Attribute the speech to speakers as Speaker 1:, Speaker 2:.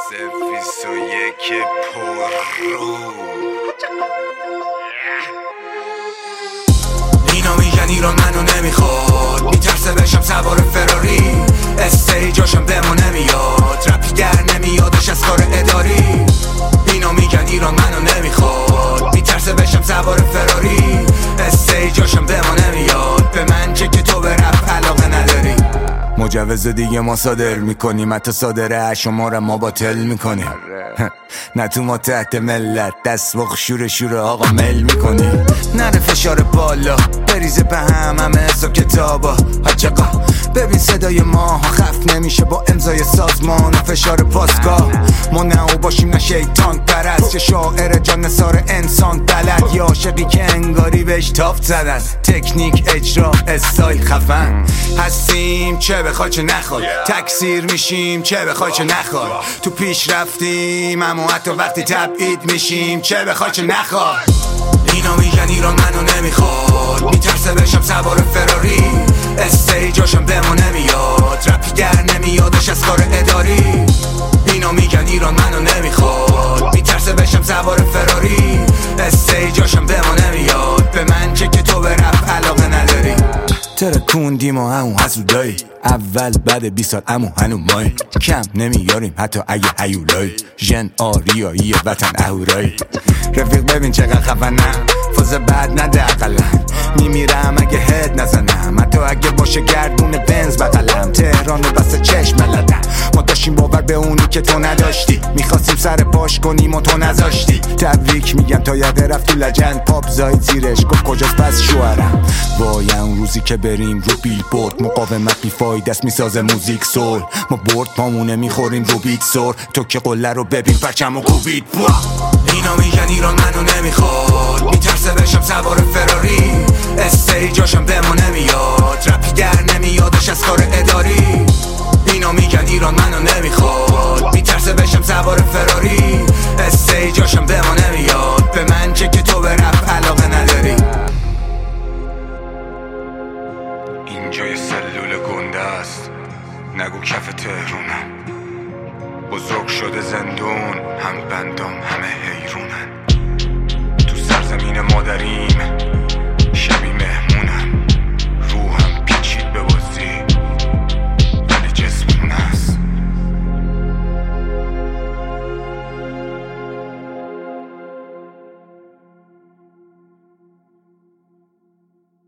Speaker 1: 201 پررو. اینا میگن ایران منو نمیخواد، میترسه بشم سوار فراری، استیجاشم به ما نمیاد، رپی در نمیادش از کار اداری. اینا میگن ایران منو نمیخواد، میترسه بشم سوار فراری، استیجاشم به ما نمیاد، به من که تو به رپ علاقه نداری. مجوز دیگه ما صادر میکنیم، حتی صادره شما ما باطل میکنیم. نه تو ما تحت ملت دست و شور آقا مل میکنی. نره فشار بالا بریزه به همه حساب کتابا حجقا. ببین صدای ما خف نمیشه با امضای سازمان و فشار پاسگاه. ما نه او باشیم نه شیطان پرست، چه شاعر جان نثار انسان بلد، یا عاشقی که انگاری بهش تاف زدن. تکنیک اجرا استایل خفن هستیم، چه بخوای چه نخوای، تکثیر میشیم چه بخوای چه نخوای. تو پیش رفتیم اما حتی وقتی تبعید میشیم، چه بخوای چه نخوای. اینا میگن ایران منو نمیخواد، میترسه بشم سوار فراری، استیجاشم به ما نمیاد، رپی در نمیادش از کار اداری. اینا میگن ایران منو نمیخواد، میترسه بشم سوار فراری، استیجاشم به ما نمیاد، به من که تو به رپ علاقه نداری. ترکوندیم و همون حسودایی، اول بعد 20 سال امو هنو مایی، کم نمیاریم حتی اگه هیولایی، ژن آریایی وطن اهورایی. رفیق ببین چقدر خفنم، فاز بعد نده اقلم، میمیرم اگه هد نزنم، حتی اگه باشه گردون بنز بغلم. تهران و بسته چشم لدم، ما داشتیم باور به اونی که تو نداشتی، میخواستیم سر پاش کنیم و تو نذاشتی. تبریک میگم تا یقه رفت تو لجند، پاپ زاید زیرش گفت کجاست پس شوهرم. وای اون روزی که بریم رو بیلبورد، مقاومت بیفاید است میسازه موزیک سول، ما برد پامونه میخوریم رو بیت سور، تو که قله رو ببین پرچم و کوبید. اینا میگن ایران منو نمیخواد، میترسه بشم سوار فراری، استیجاشم به ما نمیاد، رپی در نمیادش از کار اداری. اینا میگن ایران منو نمیخواد، میترسه بشم سوار فراری، استیجاشم به ما نمیاد، به من که تو به رپ علاقه نداری. اینجا یه سلول گنده است، نگو کف تهرونم، بزرگ شده زندون، هم بندام همه حیرونن. تو سرزمین مادریم